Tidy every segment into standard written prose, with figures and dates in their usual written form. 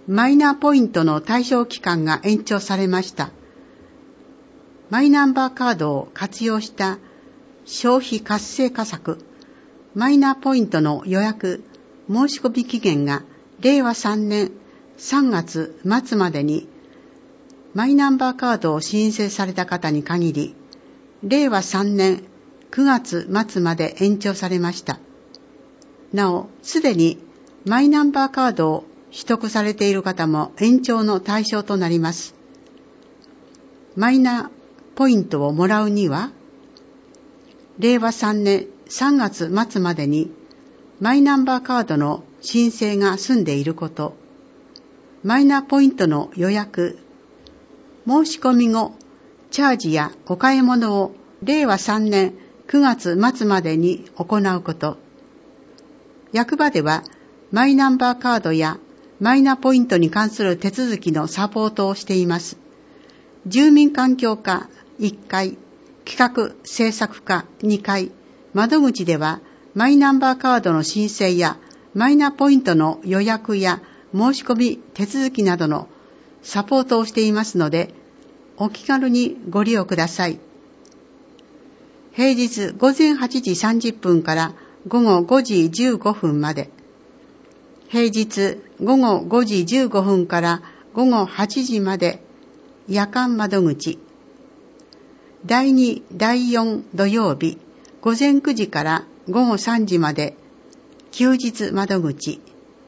マイナポイントの対象期間が延長されました。マイナンバーカードを活用した消費活性化策、マイナポイントの予約、申し込み期限が令和3年3月末までに、マイナンバーカードを申請された方に限り、令和3年9月末まで延長されました。なお、すでにマイナンバーカードを取得されている方も延長の対象となります。マイナポイントをもらうには、令和3年3月末までにマイナンバーカードの申請が済んでいること、マイナポイントの予約、申し込み後、チャージやお買い物を令和3年9月末までに行うこと、役場ではマイナンバーカードやマイナポイントに関する手続きのサポートをしています。住民環境課1階、企画政策課2階、窓口ではマイナンバーカードの申請やマイナポイントの予約や申し込み手続きなどのサポートをしていますので、お気軽にご利用ください。平日午前8時30分から午後5時15分まで、平日午後5時15分から午後8時まで夜間窓口、第2、第4土曜日午前9時から午後3時まで休日窓口、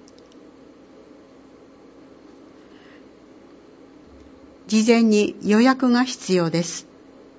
事前に予約が必要です。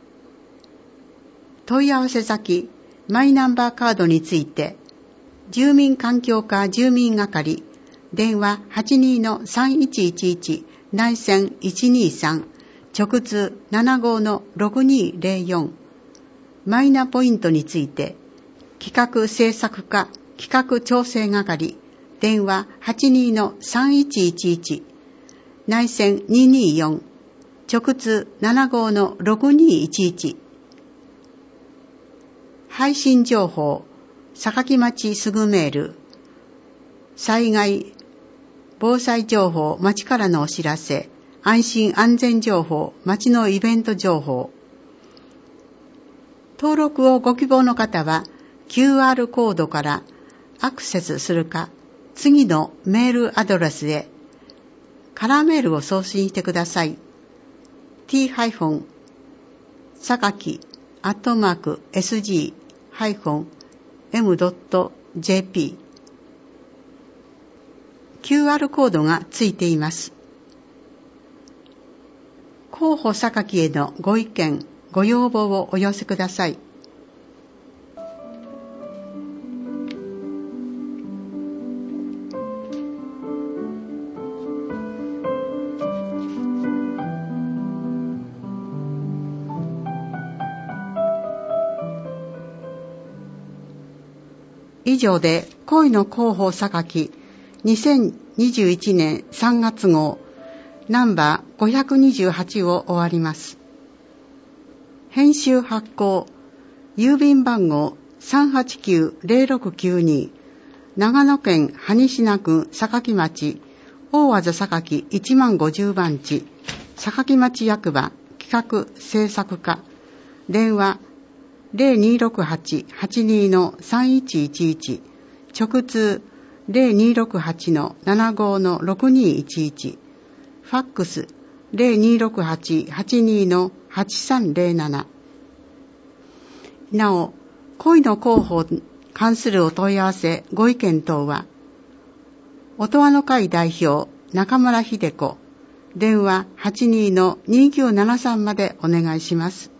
問い合わせ先、マイナンバーカードについて、住民環境課住民係、電話 82-3111 内線123、直通 75-6204、マイナポイントについて、企画政策課企画調整係、電話 82-3111 内線224、直通 75-6211、配信情報、坂町すぐメール、災害、防災情報、町からのお知らせ、安心安全情報、町のイベント情報。登録をご希望の方は、QR コードからアクセスするか、次のメールアドレスへ、カラーメールを送信してください。t-sakaki@sg-m.jp QR コードがついています。候補榊へのご意見、ご要望をお寄せください。以上で恋の広報榊2021年3月号ナンバー528を終わります。編集発行郵便番号 389-0692 長野県羽西名郡坂町大和榊150番地坂町役場企画政策課電話 0268-82-3111 直通 0268-75-6211 ファックス 0268-82-8307 なお、恋の広報に関するお問い合わせ、ご意見等は音羽の会代表中村秀子電話 82-2973 までお願いします。